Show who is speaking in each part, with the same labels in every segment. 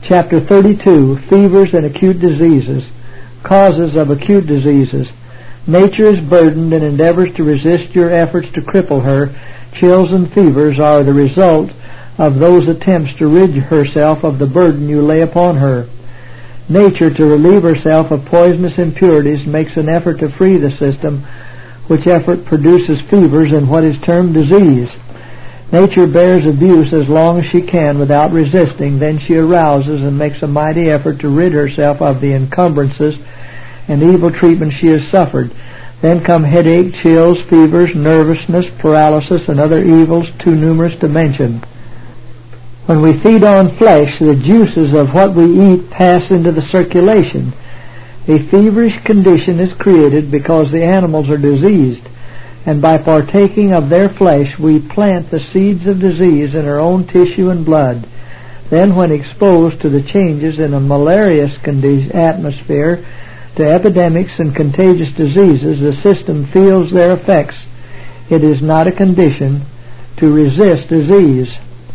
Speaker 1: Chapter 32, Fevers and Acute Diseases. Causes of Acute Diseases. Nature is burdened and endeavors to resist your efforts to cripple her. Chills and fevers are the result of those attempts to rid herself of the burden you lay upon her. Nature, to relieve herself of poisonous impurities, makes an effort to free the system, which effort produces fevers and what is termed disease. Nature bears abuse as long as she can without resisting, then she arouses and makes a mighty effort to rid herself of the encumbrances and evil treatment she has suffered. Then come headache, chills, fevers, nervousness, paralysis, and other evils too numerous to mention. When we feed on flesh, the juices of what we eat pass into the circulation. A feverish condition is created because the animals are diseased, and by partaking of their flesh we plant the seeds of disease in our own tissue and blood. Then, when exposed to the changes in a malarious atmosphere, to epidemics and contagious diseases, the system feels their effects. It is not a condition to resist disease.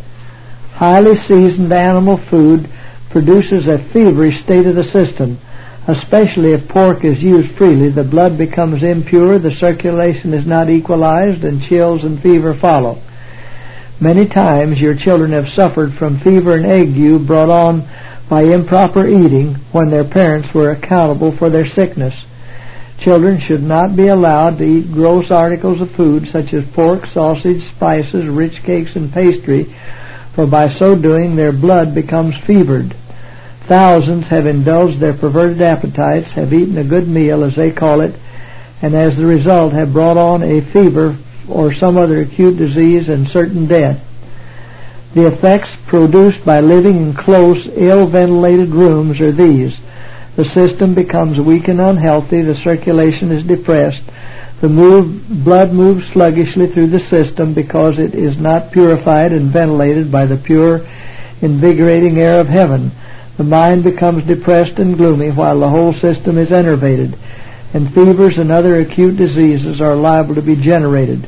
Speaker 1: Highly seasoned animal food produces a feverish state of the system. Especially if pork is used freely, the blood becomes impure, the circulation is not equalized, and chills and fever follow. Many times your children have suffered from fever and ague brought on by improper eating when their parents were accountable for their sickness. Children should not be allowed to eat gross articles of food such as pork, sausage, spices, rich cakes, and pastry, for by so doing their blood becomes fevered. Thousands have indulged their perverted appetites, have eaten a good meal, as they call it, and as the result have brought on a fever or some other acute disease and certain death. The effects produced by living in close, ill-ventilated rooms are these. The system becomes weak and unhealthy, the circulation is depressed, the blood moves sluggishly through the system because it is not purified and ventilated by the pure, invigorating air of heaven. The mind becomes depressed and gloomy while the whole system is enervated, and fevers and other acute diseases are liable to be generated.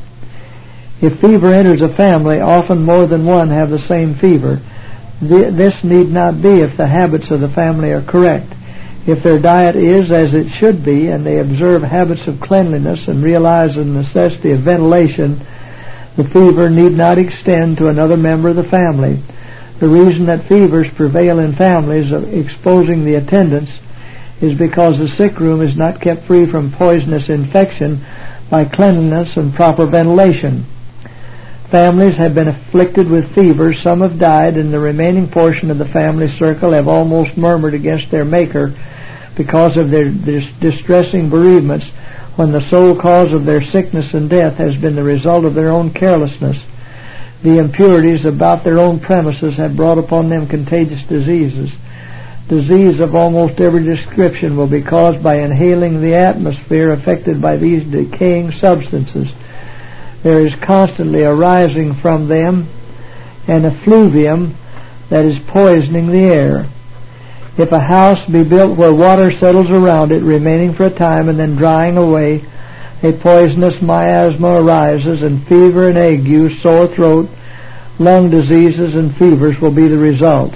Speaker 1: If fever enters a family, often more than one have the same fever. This need not be if the habits of the family are correct. If their diet is as it should be, and they observe habits of cleanliness and realize the necessity of ventilation, the fever need not extend to another member of the family. The reason that fevers prevail in families exposing the attendants is because the sick room is not kept free from poisonous infection by cleanliness and proper ventilation. Families have been afflicted with fevers, some have died, and the remaining portion of the family circle have almost murmured against their Maker because of their distressing bereavements, when the sole cause of their sickness and death has been the result of their own carelessness. The impurities about their own premises have brought upon them contagious diseases. Disease of almost every description will be caused by inhaling the atmosphere affected by these decaying substances. There is constantly arising from them an effluvium that is poisoning the air. If a house be built where water settles around it, remaining for a time and then drying away, a poisonous miasma arises, and fever and ague, sore throat, lung diseases, and fevers will be the result.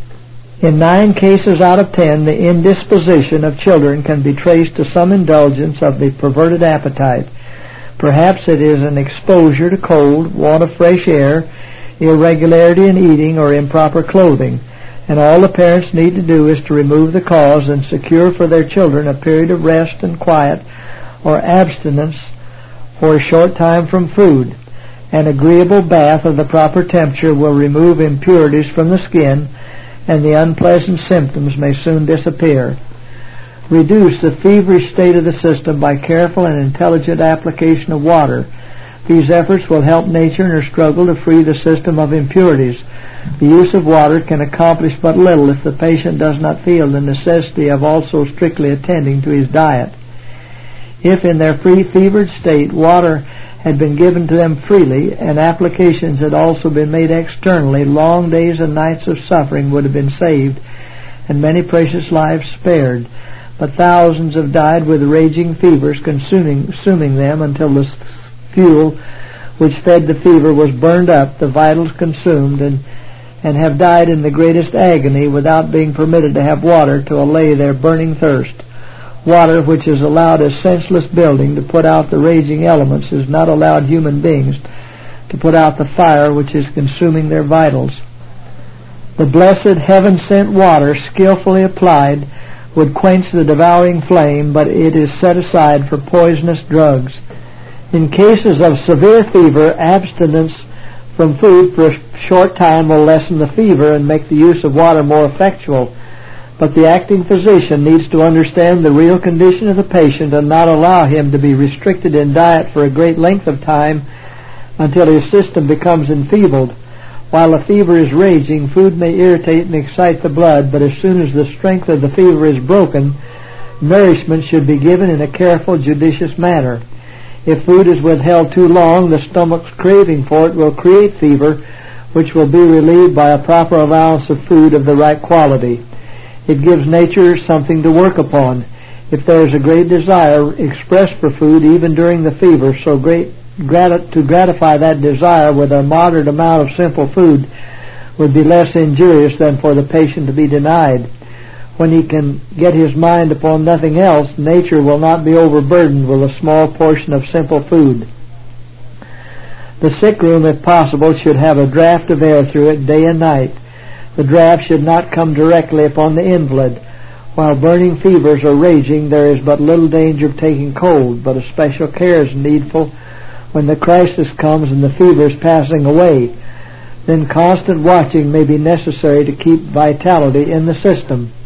Speaker 1: In 9 cases out of 10, the indisposition of children can be traced to some indulgence of the perverted appetite. Perhaps it is an exposure to cold, want of fresh air, irregularity in eating, or improper clothing, and all the parents need to do is to remove the cause and secure for their children a period of rest and quiet, or abstinence for a short time from food. An agreeable bath of the proper temperature will remove impurities from the skin, and the unpleasant symptoms may soon disappear. Reduce the feverish state of the system by careful and intelligent application of water. These efforts will help nature in her struggle to free the system of impurities. The use of water can accomplish but little if the patient does not feel the necessity of also strictly attending to his diet. If in their fevered state water had been given to them freely, and applications had also been made externally, long days and nights of suffering would have been saved, and many precious lives spared. But thousands have died with raging fevers consuming them until the fuel which fed the fever was burned up, the vitals consumed, and and have died in the greatest agony without being permitted to have water to allay their burning thirst. Water, which is allowed a senseless building to put out the raging elements, is not allowed human beings to put out the fire which is consuming their vitals. The blessed heaven-sent water, skillfully applied, would quench the devouring flame, but it is set aside for poisonous drugs. In cases of severe fever, abstinence from food for a short time will lessen the fever and make the use of water more effectual. But the acting physician needs to understand the real condition of the patient and not allow him to be restricted in diet for a great length of time until his system becomes enfeebled. While the fever is raging, food may irritate and excite the blood, but as soon as the strength of the fever is broken, nourishment should be given in a careful, judicious manner. If food is withheld too long, the stomach's craving for it will create fever, which will be relieved by a proper allowance of food of the right quality. It gives nature something to work upon. If there is a great desire expressed for food even during the fever, so to gratify that desire with a moderate amount of simple food would be less injurious than for the patient to be denied. When he can get his mind upon nothing else, nature will not be overburdened with a small portion of simple food. The sick room, if possible, should have a draught of air through it day and night. The draught should not come directly upon the invalid. While burning fevers are raging, there is but little danger of taking cold, but a special care is needful when the crisis comes and the fever is passing away. Then constant watching may be necessary to keep vitality in the system.